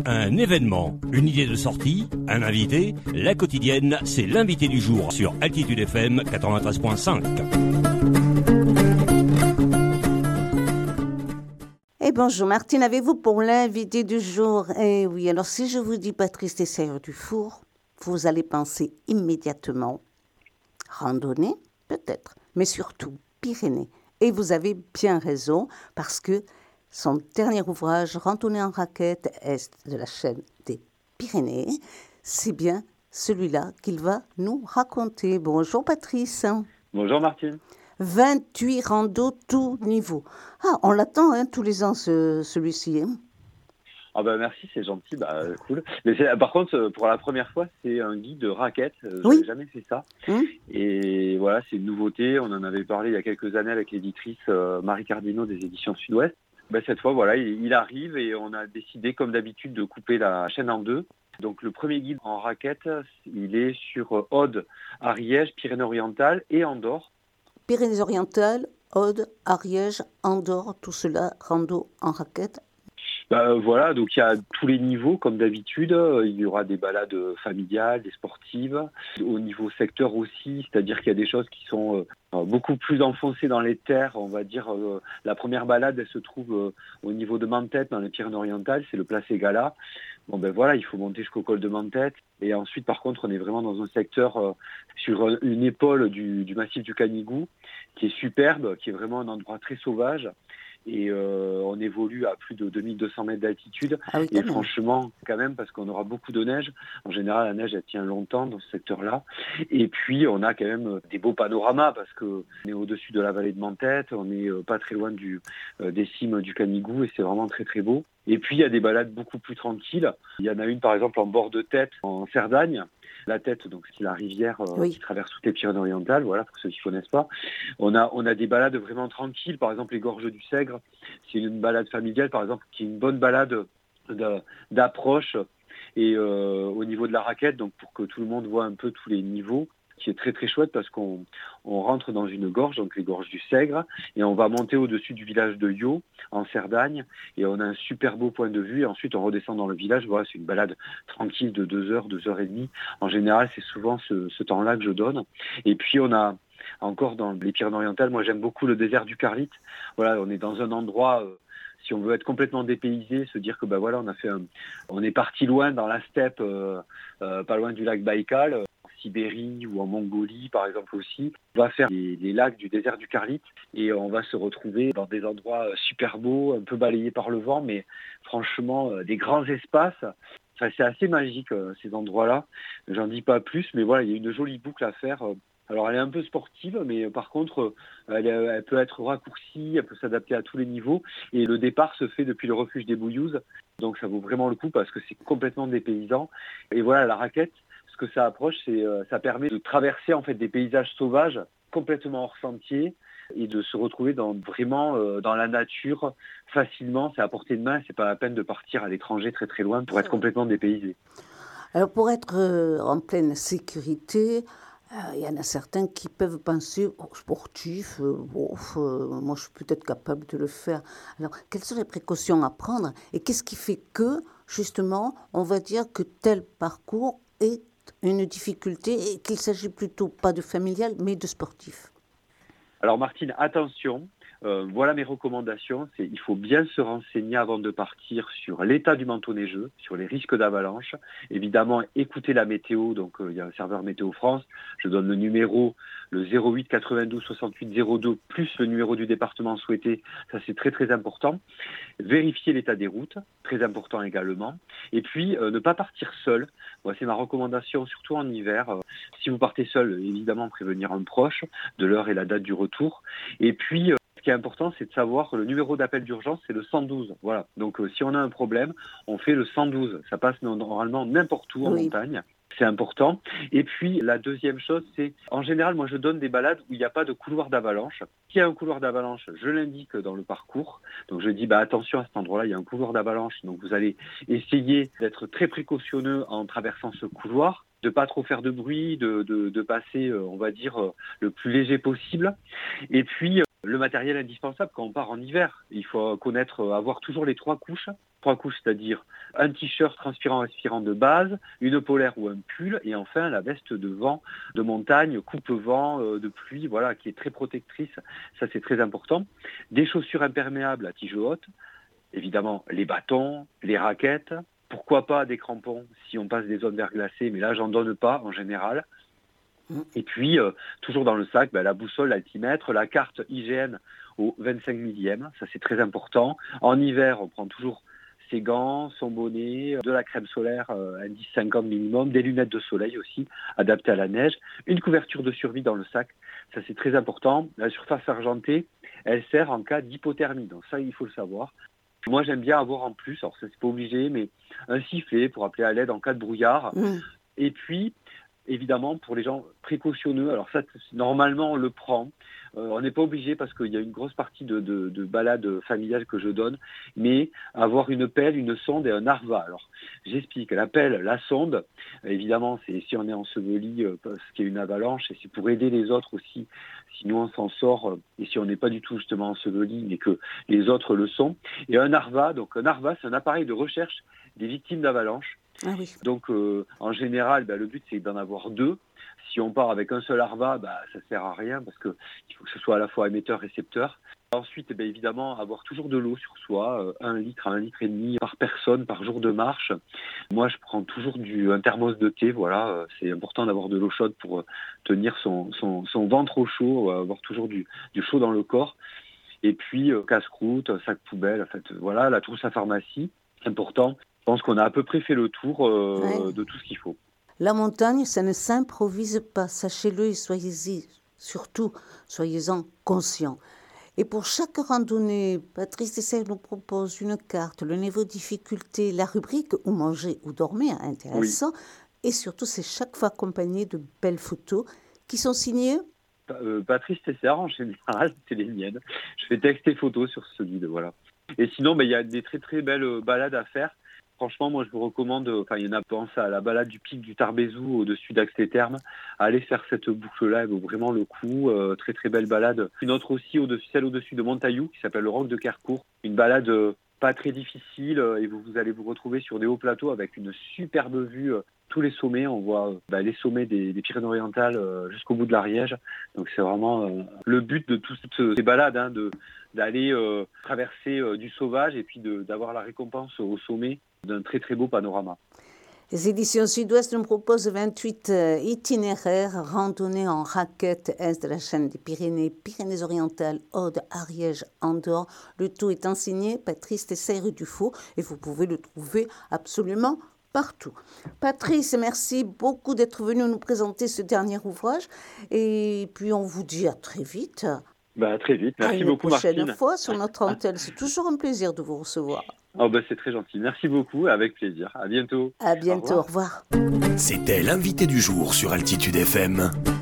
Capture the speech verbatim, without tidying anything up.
Un événement, une idée de sortie, un invité, la quotidienne, c'est l'invité du jour sur Altitude F M quatre-vingt-treize virgule cinq. Et bonjour Martine, avez-vous pour l'invité du jour? Eh oui, alors si je vous dis Patrice Tessier-Dufour, vous allez penser immédiatement randonnée, peut-être, mais surtout Pyrénées. Et vous avez bien raison, parce que son dernier ouvrage, Randonnée en raquette, est de la chaîne des Pyrénées. C'est bien celui-là qu'il va nous raconter. Bonjour Patrice. Bonjour Martine. vingt-huit randos tout niveau. Ah, on l'attend hein, tous les ans ce, celui-ci. Hein. Ah bah merci, c'est gentil, bah cool. Mais c'est, par contre, pour la première fois, c'est un guide de raquettes. Je Oui. n'avais jamais fait ça. Hum. Et voilà, c'est une nouveauté. On en avait parlé il y a quelques années avec l'éditrice euh, Marie Cardino des éditions Sud-Ouest. Bah, cette fois, voilà, il, il arrive et on a décidé, comme d'habitude, de couper la chaîne en deux. Donc le premier guide en raquettes, il est sur Aude, Ariège, Pyrénées-Orientales et Andorre. Pyrénées-Orientales, Aude, Ariège, Andorre, tout cela, rando en raquette. Bah, voilà, donc il y a tous les niveaux comme d'habitude. Il y aura des balades familiales, des sportives. Au niveau secteur aussi, c'est-à-dire qu'il y a des choses qui sont euh, beaucoup plus enfoncées dans les terres. On va dire euh, la première balade, elle se trouve euh, au niveau de Mentet, dans les Pyrénées-Orientales, c'est le Placé Gala. Bon ben voilà, il faut monter jusqu'au col de Mentet. Et ensuite, par contre, on est vraiment dans un secteur euh, sur une épaule du, du massif du Canigou, qui est superbe, qui est vraiment un endroit très sauvage. Et euh, on évolue à plus de deux mille deux cents mètres d'altitude. Ah oui, et quand même. franchement, quand même, parce qu'on aura beaucoup de neige. En général, la neige, elle tient longtemps dans ce secteur-là. Et puis, on a quand même des beaux panoramas parce qu'on est au-dessus de la vallée de Mentet. On n'est pas très loin du, euh, des cimes du Canigou et c'est vraiment très, très beau. Et puis, il y a des balades beaucoup plus tranquilles. Il y en a une, par exemple, en bord de Tête, en Cerdagne. La Tête, donc c'est la rivière euh, Oui. qui traverse toutes les Pyrénées-Orientales, voilà, pour ceux qui ne connaissent pas. On a, on a des balades vraiment tranquilles, par exemple les Gorges du Sègre, c'est une balade familiale, par exemple, qui est une bonne balade de, d'approche et euh, au niveau de la raquette, donc pour que tout le monde voit un peu tous les niveaux, qui est très très chouette parce qu'on on rentre dans une gorge, donc les gorges du Sègre, et on va monter au-dessus du village de Yaux, en Cerdagne, et on a un super beau point de vue, et ensuite on redescend dans le village. Voilà, c'est une balade tranquille de deux heures, deux heures et demie. En général, c'est souvent ce, ce temps-là que je donne. Et puis on a encore dans les Pyrénées-Orientales, moi j'aime beaucoup le désert du Carlite. Voilà, on est dans un endroit... Euh, si on veut être complètement dépaysé, se dire que ben voilà, on a fait, un, on est parti loin dans la steppe, euh, euh, pas loin du lac Baïkal, en Sibérie ou en Mongolie par exemple aussi. On va faire les, les lacs du désert du Carlite et on va se retrouver dans des endroits super beaux, un peu balayés par le vent, mais franchement euh, des grands espaces. Enfin, c'est assez magique euh, ces endroits-là. J'en dis pas plus, mais voilà, il y a une jolie boucle à faire. Euh, Alors elle est un peu sportive, mais par contre elle, elle peut être raccourcie, elle peut s'adapter à tous les niveaux. Et le départ se fait depuis le refuge des Bouillouzes, donc ça vaut vraiment le coup parce que c'est complètement dépaysant. Et voilà, la raquette, ce que ça approche, c'est ça permet de traverser en fait des paysages sauvages complètement hors sentier et de se retrouver dans, vraiment euh, dans la nature facilement. C'est à portée de main, c'est pas la peine de partir à l'étranger très très loin pour être complètement dépaysé. Alors pour être euh, en pleine sécurité, il euh, y en a certains qui peuvent penser oh, sportif, euh, bon, euh, moi je suis peut-être capable de le faire. Alors quelles sont les précautions à prendre et qu'est-ce qui fait que justement on va dire que tel parcours est une difficulté et qu'il s'agit plutôt pas de familial mais de sportif? Alors Martine, attention, euh, voilà mes recommandations. C'est, il faut bien se renseigner avant de partir sur l'état du manteau neigeux, sur les risques d'avalanche. Évidemment, écoutez la météo. Donc euh, il y a un serveur Météo France. Je donne le numéro, le zéro huit quatre-vingt-douze soixante-huit zéro deux plus le numéro du département souhaité. Ça c'est très très important. Vérifier l'état des routes, très important également. Et puis euh, ne pas partir seul. Moi, c'est ma recommandation, surtout en hiver. Euh, si vous partez seul, évidemment prévenir un proche de l'heure et la date du retour. Et puis euh, ce qui est important, c'est de savoir que le numéro d'appel d'urgence, c'est le cent douze. Voilà. Donc, euh, si on a un problème, on fait le cent douze. Ça passe normalement n'importe où en Oui. montagne. C'est important. Et puis, la deuxième chose, c'est, en général, moi, je donne des balades où il n'y a pas de couloir d'avalanche. S'il y a un couloir d'avalanche, je l'indique dans le parcours. Donc, je dis, bah, attention, à cet endroit-là, il y a un couloir d'avalanche. Donc, vous allez essayer d'être très précautionneux en traversant ce couloir, de pas trop faire de bruit, de, de, de passer, euh, on va dire, euh, le plus léger possible. Et puis, euh, le matériel indispensable quand on part en hiver. Il faut connaître, euh, avoir toujours les trois couches. trois couches, c'est-à-dire un t-shirt transpirant respirant de base, une polaire ou un pull, et enfin la veste de vent, de montagne, coupe-vent, euh, de pluie, voilà, qui est très protectrice. Ça, c'est très important. Des chaussures imperméables à tige haute, évidemment les bâtons, les raquettes, pourquoi pas des crampons si on passe des zones verglacées, mais là, j'en donne pas en général. Et puis, euh, toujours dans le sac, ben, la boussole, l'altimètre, la carte hygiène au vingt-cinq millième, ça c'est très important. En hiver, on prend toujours ses gants, son bonnet, de la crème solaire, euh, indice cinquante minimum, des lunettes de soleil aussi, adaptées à la neige, une couverture de survie dans le sac, ça c'est très important. La surface argentée, elle sert en cas d'hypothermie, donc ça il faut le savoir. Moi j'aime bien avoir en plus, alors ça c'est pas obligé, mais un sifflet pour appeler à l'aide en cas de brouillard. Mmh. Et puis, évidemment, pour les gens précautionneux, alors ça, normalement, on le prend. Euh, on n'est pas obligé parce qu'il y a une grosse partie de, de, de balades familiales que je donne, mais avoir une pelle, une sonde et un arva. Alors, j'explique. La pelle, la sonde, évidemment, c'est si on est enseveli euh, parce qu'il y a une avalanche, et c'est pour aider les autres aussi, si nous on s'en sort, euh, et si on n'est pas du tout justement enseveli, mais que les autres le sont. Et un arva, donc un arva, c'est un appareil de recherche des victimes d'avalanche. Ah oui. Donc, euh, en général, bah, le but, c'est d'en avoir deux. Si on part avec un seul arva, bah, ça ne sert à rien parce qu'il faut que ce soit à la fois émetteur-récepteur. Ensuite, bah, évidemment, avoir toujours de l'eau sur soi, euh, un litre à un litre et demi par personne par jour de marche. Moi, je prends toujours du, un thermos de thé. Voilà, euh, c'est important d'avoir de l'eau chaude pour euh, tenir son, son, son ventre au chaud, euh, avoir toujours du, du chaud dans le corps. Et puis, euh, casse-croûte, sac poubelle, en fait, voilà, la trousse à pharmacie, important. Je pense qu'on a à peu près fait le tour euh, ouais. de tout ce qu'il faut. La montagne, ça ne s'improvise pas, sachez-le et soyez-y, surtout, soyez-en conscients. Et pour chaque randonnée, Patrice Tesser nous propose une carte, le niveau de difficulté, la rubrique « Où manger ou dormir », intéressant, oui. Et surtout, c'est chaque fois accompagné de belles photos qui sont signées euh, Patrice Tesser, en général, c'est les miennes. Je fais texte et photos sur ce guide, voilà. Et sinon, bah, y a des très très belles balades à faire. Franchement, moi, je vous recommande, enfin, il y en a, pense à la balade du pic du Tarbézou au-dessus d'Ax-les-Thermes. Allez faire cette boucle-là, elle vaut vraiment le coup. Euh, très, très belle balade. Une autre aussi, au-dessus, celle au-dessus de Montaillou, qui s'appelle le Roc de Kercourt. Une balade euh, pas très difficile euh, et vous, vous allez vous retrouver sur des hauts plateaux avec une superbe vue. Euh, tous les sommets, on voit euh, bah, les sommets des, des Pyrénées-Orientales euh, jusqu'au bout de l'Ariège. Donc, c'est vraiment euh, le but de toutes ces balades, hein, de, d'aller euh, traverser euh, du sauvage et puis de, d'avoir la récompense au sommet d'un très très beau panorama. Les éditions Sud-Ouest nous proposent vingt-huit euh, itinéraires randonnées en raquettes est de la chaîne des Pyrénées, Pyrénées-Orientales, Aude, Ariège, Andorre. Le tout est enseigné Patrice Tesser Dufour et vous pouvez le trouver absolument partout. Patrice, merci beaucoup d'être venu nous présenter ce dernier ouvrage et puis on vous dit à très vite. Bah, à très vite. Merci beaucoup, Martine. À une prochaine fois sur notre antenne. C'est toujours un plaisir de vous recevoir. Oh bah c'est très gentil. Merci beaucoup. Avec plaisir. À bientôt. À bientôt. Au revoir. Au revoir. C'était l'invité du jour sur Altitude F M.